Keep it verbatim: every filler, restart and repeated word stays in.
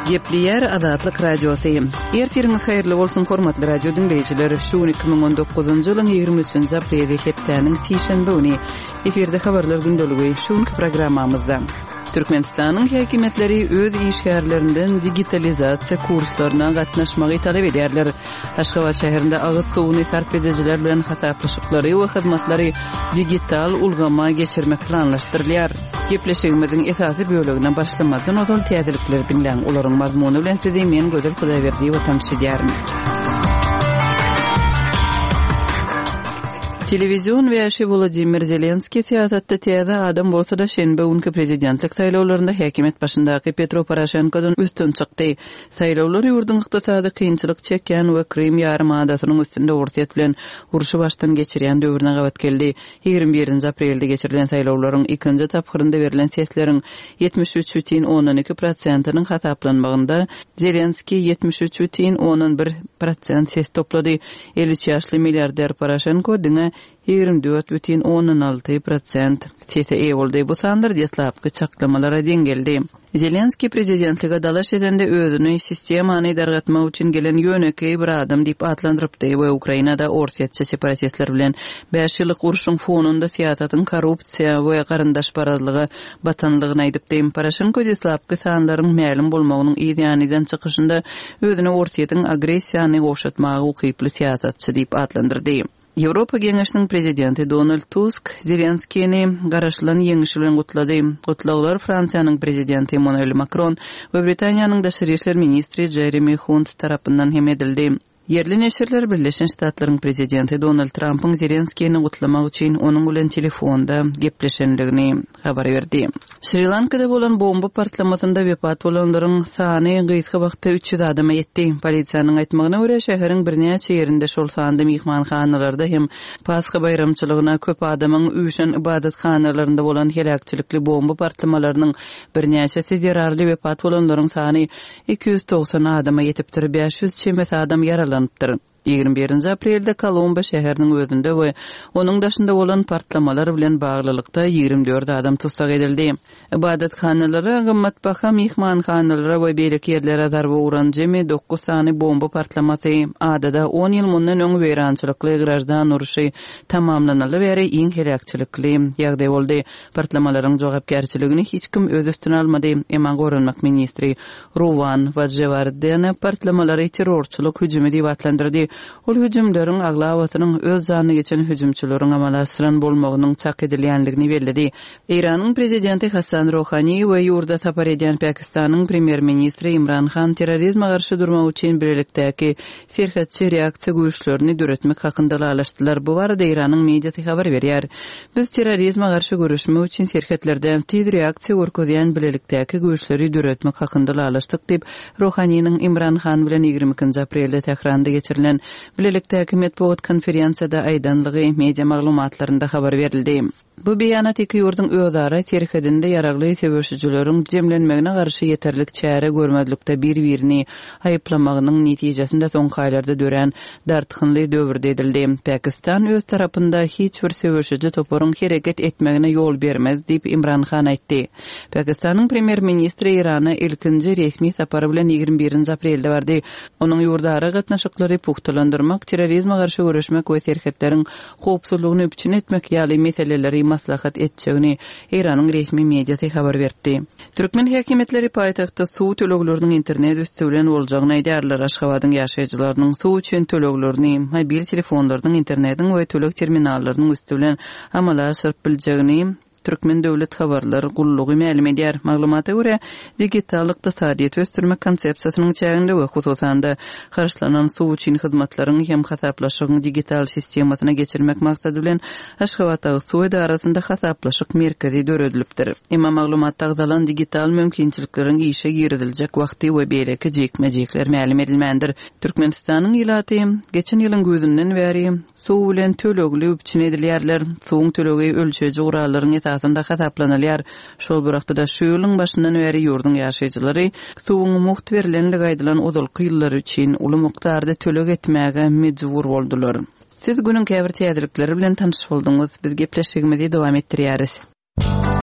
Gepleyer Azatlyk Radiosu. Ertiriniz hayırlı bolsun hormatly radio dinleyijiler. Şu iki bin on dokuzuncu ýylyň ýygrimi üçinji apreli hepdeniň tişenbe güni eferde habarlar gündöligi şu programmamyzda. Türkmenistanyň häkimetleri öz işgärlerinden digitalizasiýa kurslaryna gatnaşmagy talap ederler. Aşgabat şäherinde agyz suwuny sarp edijiler bilen hasaplaşyklary we hyzmatlary digital ulgama geçirmek planlaşdyrylýar. Gepleşigimiziň esasy bölegine başlamadan ozal täzelikleri dinleň. Olaryň mazmuny bilen sizi men Gödel Hudaýberdi we tanışdyrarym. Televizyon we şe Volodymyr Zelenski siýasatda täze adam bolsa da şenbe günkü prezidentlik saýlawlarynda häkimet başyndaky Petro Poroshenkodan üstün çykdy. Saýlawlar ýurdun ykdysady kynçylyk çekýän we Krim ýarymadasynyň üstünde ortaýat bilen uruşy başdan geçirýän döwrüne gabat geldi. ýygrimi birinji aprelde geçirilen saýlawlaryň ikinji tapgyrynda berilen sesleriň ýetmiş üç бүтүн onuň iki prosentynyň hasaplanmagynda Zelenski ýetmiş üç бүтүn onuň bir prosent ses toplady. elli üç ýaşly milliarder Poroshenko diňe ýygrimi dört бүтүn onuň alty prosent sese eýe boldy. Bu sanlar diýetlapky çaklamalara den geldi. Zelenski prezidentlige dalaş edende özüni sistemany dargatmak üçin gelen ýöneki bir adam diýip atlandyrypdy we Ukrainada ortaýatça separatistler bilen beş ýyllyk uruşyň fonunda siýasatyň korrupsiýa we garyndaşparazlygy batanlygyny aýdypdy. Poroshenko diýetlapky sanlaryň mälim bolmagynyň ideýanydan çykyşynda özüni ortaýatyň agressiýany goşatmagy ukyply siýasatçy diýip atlandyrdy. Ýewropa Geňeşiniň prezidenti Donald Tusk Zelenskini garaşylan ýeňişi bilen gutlady. Gutlaglar Fransiýanyň prezidenti Emmanuel Macron we Britaniýanyň daşary işler ministri Jeremy Hunt tarapyndan hem edildi. Yerli neşirler Birleşen Ştatlaryň prezidenti Donald Trump'yň Zelenskini gutlamak üçin onuň bilen telefonda gepleşenligini habar berdi. Sri Lankada bolan bomba partlamasynda wepat bolanlaryň sany gyýyky wagtda üç ýüz adama ýetdi. Polisiýanyň aýtmagyna görä şäheriň birnäçe ýerinde şol sanda mehmanhanalarda hem Paska bayramçylygyna köp adamyň üýüşen ibadathanalaryna bolan helakçylikli bomba partlamalarynyň birnäçesi zerarly wepat bolanlaryň sany iki ýüz togsan adama ýetipdir. beş ýüz çemes adam yaralandy. ýygrimi birinji aprelde Kolombo şäheriniň özünde we onuň daşynda bolan partlamalar bilen baglylykda ýygrimi dört adam tutsak edildi. Ibadathanalary, gymmatbaha mehmanhanalara we beýleki ýerlere darby uran jemi dokuz sany bomba partlamasy adada on ýyl mundan öň weýrançylykly grajdan uruşy tamamlanaly beri iň helakçylykly ýagdaý boldy. Partlamalaryň jogapkärçiligini hiç kim öz üstüne almady. Emma Goranmak ministri Ruvan Vajjevardiýany partlamalary terrorçylyk hüjümi diýip atlandyrdy. Ol hüjümleriň aglawatynyň öz jany geçen hüjümçileriň amalaşdyran bolmagynyň çak edilýänligini bellädi. Iranyň prezidenti Hasan Rohani we ýurda sapar edýän Pakistanyň premier ministri Imran Khan terrorizme garşy durmak üçin birlikdäki serhatçy reaksiýa güýçlerini döretmek hakynda alaşdylar. Bu barada Iranyň mediasy habar berýär. Biz terrorizme garşy görüşmek üçin serhatlerden tiz reaksiýa görkezýän birlikdäki güýçleri döretmek hakynda alaşdyk diýip Rohaniň Imran Khan bilen ýygrimi ikinji aprelde Tehranda geçirilen birlikdäki matbuat konferensiýada aýdanlygy media maglumatlarynda habar berildi. Bu beýanat iki ýurdun özara serhedinde yaragly sebäpçileriň jemlenmegine garşy ýeterlik çäre görmezlikde bir-birini aýyplamagynyň netijesinde soňky aýlarda dören dartykynly döwürde edildi. Pakistan öz tarapynda hiç bir sebäpçi toparyň hereket etmegine ýol bermez diýip Imran Khan aýtdy. Pakistanyň premier ministri Irana ilkinji resmi sapary bilen ýygrimi birinji aprelde bardy. Onuň ýurdara gatnaşyklary puhtalandyrmak, terrorizme garşy görüşmek we serhetleriň howpsuzlygyny üçin etmek ýaly meseleleri maslahat etjegini Iranyň resmi mediasy habar berdi. Türkmen häkimetleri paýtagtda suw tölegleriniň internet üstü bilen boljagyny aýdarlar. Aşgabatyň ýaşaýjylarynyň suw üçin töleglerini, mobil telefonlarynyň internetiň we töleg terminallarynyň üstü bilen amalaşyryp biljegini Türkmen döwlet habarlary gullugy ma'lum edýär. Maglumata görä, digital ykdysadyýat ösdürmek konsepsiýasynyň çäginde we hususanda garşylanan suw üçin hyzmatlaryň hem hasaplaşygyň digital sistemasyna geçirmek maksady bilen Aşgabatdagy suw edarasynda hasaplaşyk merkezi döredilipdir. Emma maglumatda agzalan digital mümkinçilikleriň işe girizilejek wagty we beýleki jekmejekler ma'lum edilmändir. Türkmenistanyň ýylaty geçen ýylyň gözünden bäri suw bilen tölegli üçin edilýärler. Suwuň tölegi ölçeji gurallaryň esasında hasaplanylýar. Şol bir wagtda şu ýylyň başyndan bäri ýurdun ýaşaýjylary suwuň muht berilenligi aýdylan uzalky ýyllar üçin uly mukdarda töleg etmäge mejbur boldular. Siz günün käbir täzelikleri bilen tanyş boldyňyz. Biz gepleşigimizi dowam etdirýäris.